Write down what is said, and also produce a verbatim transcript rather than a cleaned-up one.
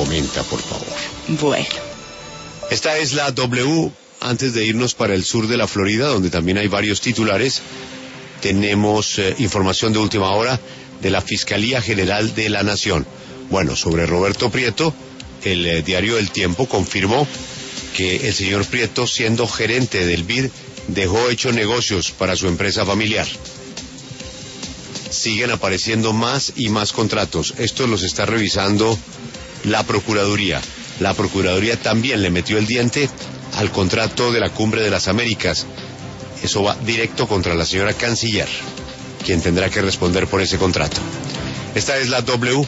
comenta, por favor. Bueno. Esta es la W. Antes de irnos para el sur de la Florida, donde también hay varios titulares, tenemos eh, información de última hora de la Fiscalía General de la Nación. Bueno, sobre Roberto Prieto, el eh, diario El Tiempo confirmó que el señor Prieto, siendo gerente del B I D, dejó hechos negocios para su empresa familiar. Siguen apareciendo más y más contratos. Estos los está revisando la Procuraduría. La Procuraduría también le metió el diente al contrato de la Cumbre de las Américas. Eso va directo contra la señora canciller, quien tendrá que responder por ese contrato. Esta es la W.